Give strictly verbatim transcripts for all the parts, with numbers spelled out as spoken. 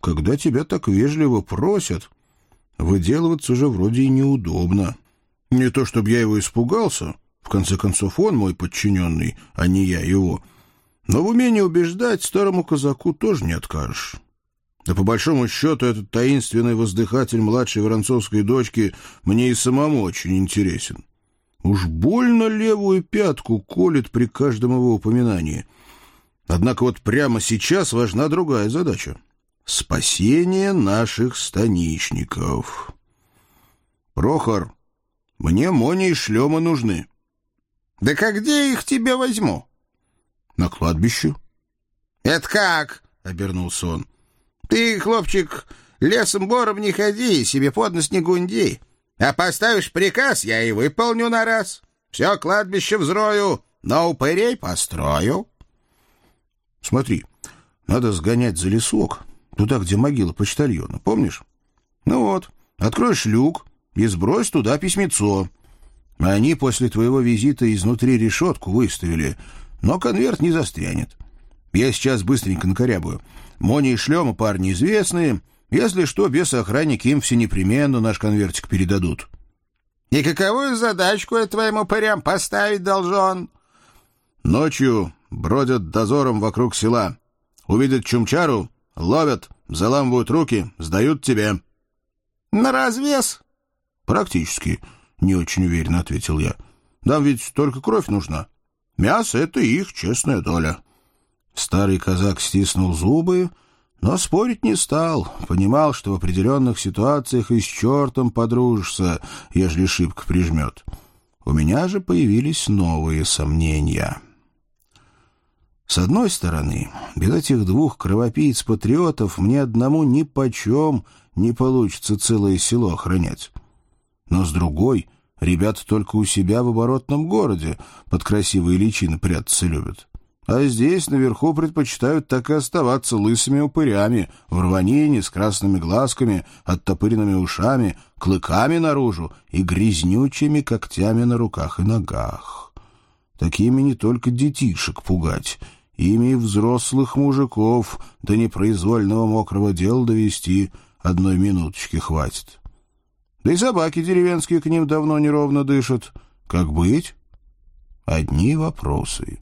когда тебя так вежливо просят, выделываться же вроде и неудобно. Не то чтобы я его испугался, в конце концов он мой подчиненный, а не я его, но в умении убеждать старому казаку тоже не откажешь. Да по большому счету этот таинственный воздыхатель младшей воронцовской дочки мне и самому очень интересен. Уж больно левую пятку колет при каждом его упоминании. Однако вот прямо сейчас важна другая задача — спасение наших станичников. Прохор, мне Моня и Шлема нужны. — Да как где я их тебе возьму? — На кладбище. — Это как? — обернулся он. — Ты, хлопчик, лесом-бором не ходи, себе под нос не гунди. А поставишь приказ, я и выполню на раз. Все кладбище взрою, но упырей построю. Смотри, надо сгонять за лесок, туда, где могила почтальона, помнишь? Ну вот, откроешь люк и сбрось туда письмецо. Они после твоего визита изнутри решетку выставили, но конверт не застрянет. Я сейчас быстренько накорябаю. Моня и Шлема парни известные. Если что, бесы-охранники им все непременно наш конвертик передадут. — И каковую задачку я твоим упырям поставить должен? — Ночью бродят дозором вокруг села. Увидят чумчару, ловят, заламывают руки, сдают тебе. — На развес? — Практически, — не очень уверенно ответил я. — Нам ведь только кровь нужна. Мясо — это их честная доля. Старый казак стиснул зубы, но спорить не стал. Понимал, что в определенных ситуациях и с чертом подружишься, ежели шибко прижмет. У меня же появились новые сомнения. С одной стороны, без этих двух кровопийц-патриотов мне одному нипочем не получится целое село охранять. Но с другой, ребята только у себя в оборотном городе под красивые личины прятаться любят. А здесь, наверху, предпочитают так и оставаться лысыми упырями, в рванине, с красными глазками, оттопыренными ушами, клыками наружу и грязнючими когтями на руках и ногах. Такими не только детишек пугать, ими и взрослых мужиков до непроизвольного мокрого дела довести одной минуточки хватит. Да и собаки деревенские к ним давно неровно дышат. Как быть? Одни вопросы.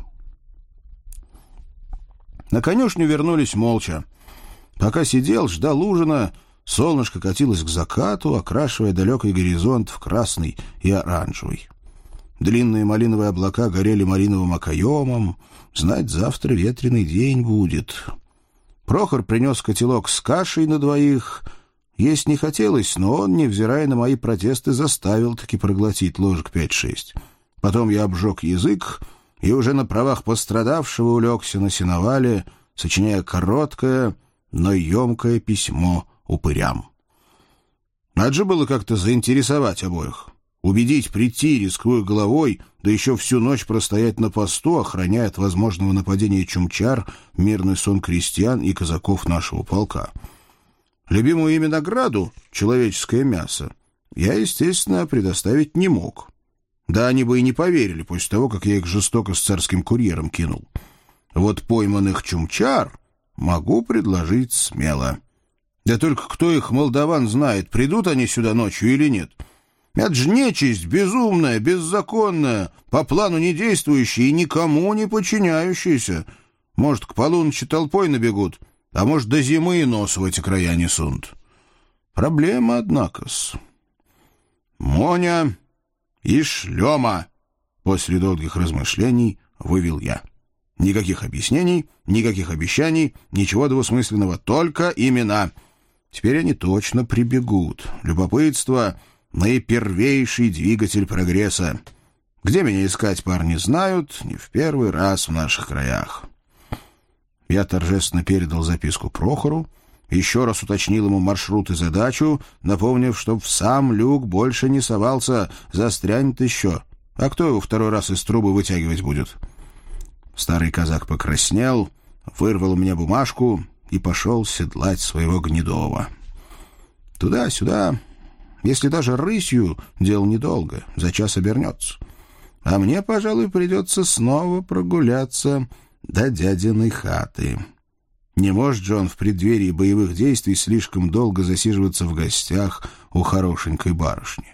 На конюшню вернулись молча. Пока сидел, ждал ужина, солнышко катилось к закату, окрашивая далекий горизонт в красный и оранжевый. Длинные малиновые облака горели малиновым окоемом. Знать, завтра ветреный день будет. Прохор принес котелок с кашей на двоих. Есть не хотелось, но он, невзирая на мои протесты, заставил таки проглотить ложек пять-шесть. Потом я обжег язык и уже на правах пострадавшего улегся на сеновале, сочиняя короткое, но емкое письмо упырям. Надо же было как-то заинтересовать обоих. Убедить прийти, рискуя головой, да еще всю ночь простоять на посту, охраняя от возможного нападения чумчар мирный сон крестьян и казаков нашего полка. Любимую ими награду, человеческое мясо, я, естественно, предоставить не мог. Да они бы и не поверили после того, как я их жестоко с царским курьером кинул. Вот пойманных чумчар могу предложить смело. Да только кто их, молдаван, знает, придут они сюда ночью или нет. Это же нечисть безумная, беззаконная, по плану не действующая и никому не подчиняющаяся. Может, к полуночи толпой набегут, а может, до зимы и нос в эти края не сунут. Проблема, однако-с. Моня и Шлема, после долгих размышлений вывел я. Никаких объяснений, никаких обещаний, ничего двусмысленного, только имена. Теперь они точно прибегут. Любопытство — наипервейший двигатель прогресса. Где меня искать, парни знают, не в первый раз в наших краях. Я торжественно передал записку Прохору, еще раз уточнил ему маршрут и задачу, напомнив, чтоб в сам люк больше не совался, застрянет еще. А кто его второй раз из трубы вытягивать будет? Старый казак покраснел, вырвал у меня бумажку и пошел седлать своего Гнедова. Туда-сюда, если даже рысью, дело недолго, за час обернется. А мне, пожалуй, придется снова прогуляться до дядиной хаты. Не может же он в преддверии боевых действий слишком долго засиживаться в гостях у хорошенькой барышни.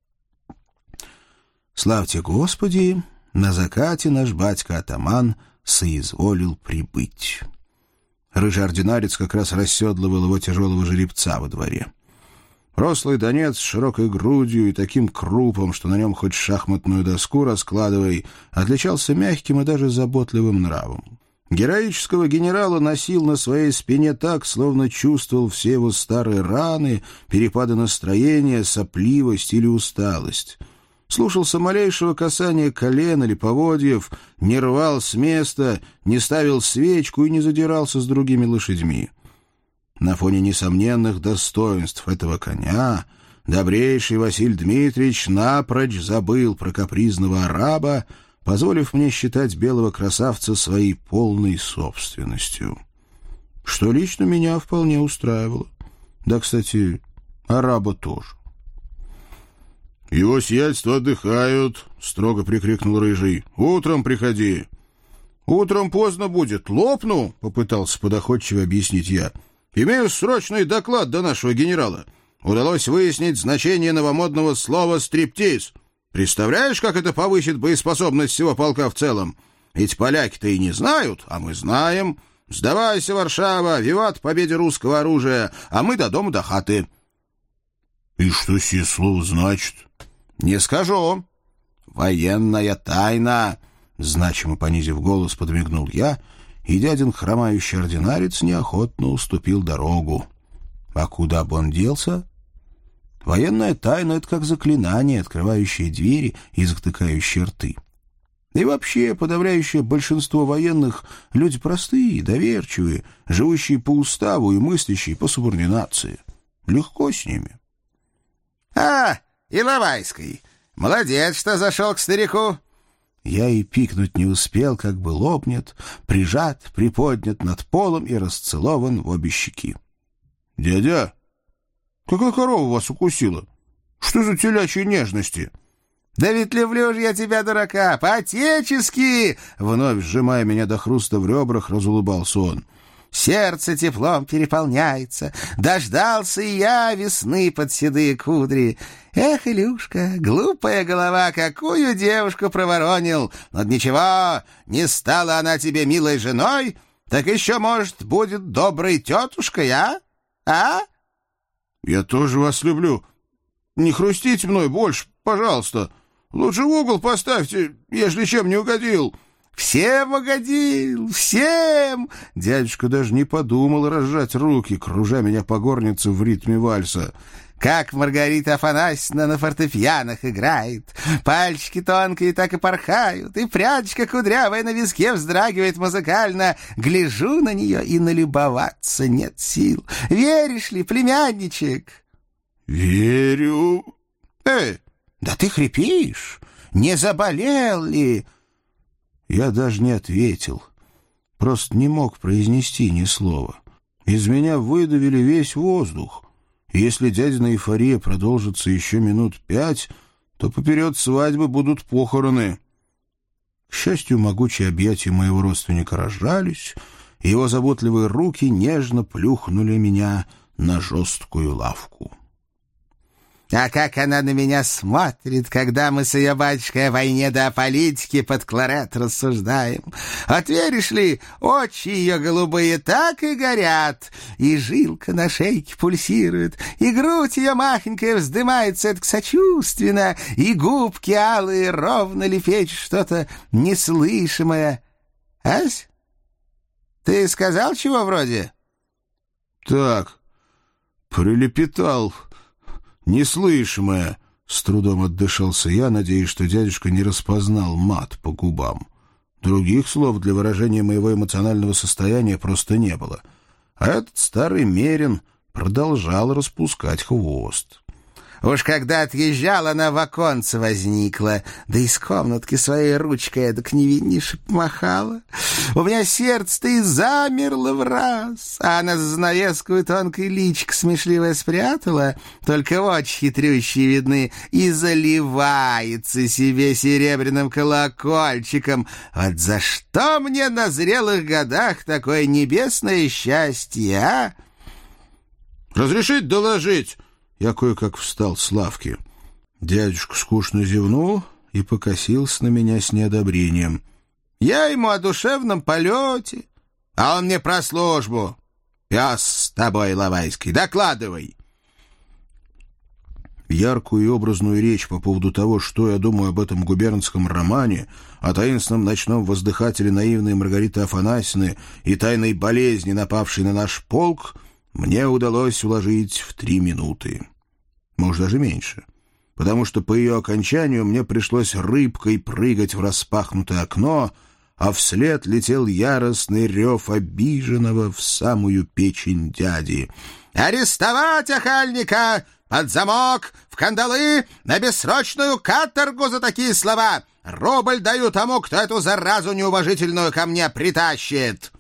Славьте Господи, на закате наш батька-атаман соизволил прибыть. Рыжий ординарец как раз расседлывал его тяжелого жеребца во дворе. Рослый донец с широкой грудью и таким крупом, что на нем хоть шахматную доску раскладывай, отличался мягким и даже заботливым нравом. Героического генерала носил на своей спине так, словно чувствовал все его старые раны, перепады настроения, сопливость или усталость. Слушался малейшего касания колен или поводьев, не рвал с места, не ставил свечку и не задирался с другими лошадьми. На фоне несомненных достоинств этого коня добрейший Василий Дмитриевич напрочь забыл про капризного араба, позволив мне считать белого красавца своей полной собственностью. Что лично меня вполне устраивало. Да, кстати, араба тоже. «Его сиятельство отдыхают», — строго прикрикнул Рыжий. «Утром приходи». «Утром поздно будет. Лопну», — попытался подоходчиво объяснить я. «Имею срочный доклад до нашего генерала. Удалось выяснить значение новомодного слова «стриптиз». Представляешь, как это повысит боеспособность всего полка в целом? Ведь поляки-то и не знают, а мы знаем. Сдавайся, Варшава, виват победе русского оружия, а мы до дома до хаты». «И что сие слово значит?» «Не скажу. Военная тайна», — значимо понизив голос, подмигнул я, и дядин хромающий ординарец неохотно уступил дорогу. А куда бы он делся? Военная тайна — это как заклинание, открывающее двери и затыкающее рты. И вообще, подавляющее большинство военных — люди простые, доверчивые, живущие по уставу и мыслящие по субординации. Легко с ними. — А, Иловайский, молодец, что зашел к старику. Я и пикнуть не успел, как был обнят, прижат, приподнят над полом и расцелован в обе щеки. — Дядя, какая корова вас укусила? Что за телячьи нежности? — Да ведь люблю же я тебя, дурака, по-отечески! Вновь сжимая меня до хруста в ребрах, разулыбался он. Сердце теплом переполняется. Дождался и я весны под седые кудри. Эх, Илюшка, глупая голова, какую девушку проворонил. Но ничего, не стала она тебе милой женой, так еще, может, будет доброй тетушкой, а? А? Я тоже вас люблю. Не хрустите мной больше, пожалуйста. Лучше в угол поставьте, ежели чем не угодил. «Всем угодил! Всем!» Дядюшка даже не подумал разжать руки, кружа меня по горнице в ритме вальса. «Как Маргарита Афанасьевна на фортепианах играет! Пальчики тонкие так и порхают, и прядочка кудрявая на виске вздрагивает музыкально. Гляжу на нее, и налюбоваться нет сил. Веришь ли, племянничек?» «Верю». «Эй, да ты хрипишь! Не заболел ли?» Я даже не ответил, просто не мог произнести ни слова. Из меня выдавили весь воздух. И если дядина эйфория продолжится еще минут пять, то поперед свадьбы будут похороны. К счастью, могучие объятия моего родственника разжались, и его заботливые руки нежно плюхнули меня на жесткую лавку. А как она на меня смотрит, когда мы с ее батюшкой о войне да о политике под кларет рассуждаем. Вот веришь ли, очи ее голубые так и горят, и жилка на шейке пульсирует, и грудь ее махонькая вздымается так сочувственно, и губки алые ровно лепечут что-то неслышимое. Ась? Ты сказал чего вроде? Так, прилепетал... «Неслышимое!» — с трудом отдышался я, надеясь, что дядюшка не распознал мат по губам. Других слов для выражения моего эмоционального состояния просто не было. А этот старый мерин продолжал распускать хвост. Уж когда отъезжал, она в оконце возникла, да из комнатки своей ручкой эдак невиннейше помахала. У меня сердце-то и замерло в раз, а она за занавеску и тонкой личико смешливое спрятала, только очи хитрющие видны, и заливается себе серебряным колокольчиком. Вот за что мне на зрелых годах такое небесное счастье, а? «Разрешить доложить?» Я кое-как встал с лавки. Дядюшка скучно зевнул и покосился на меня с неодобрением. Я ему о душевном полете, а он мне про службу. Пес с тобой, Иловайский, докладывай. Яркую и образную речь по поводу того, что я думаю об этом губернском романе, о таинственном ночном воздыхателе наивной Маргариты Афанасьевны и тайной болезни, напавшей на наш полк, мне удалось уложить в три минуты. Может, даже меньше. Потому что по ее окончанию мне пришлось рыбкой прыгать в распахнутое окно, а вслед летел яростный рев обиженного в самую печень дяди. «Арестовать охальника! Под замок! В кандалы! На бессрочную каторгу за такие слова! Рубль даю тому, кто эту заразу неуважительную ко мне притащит!»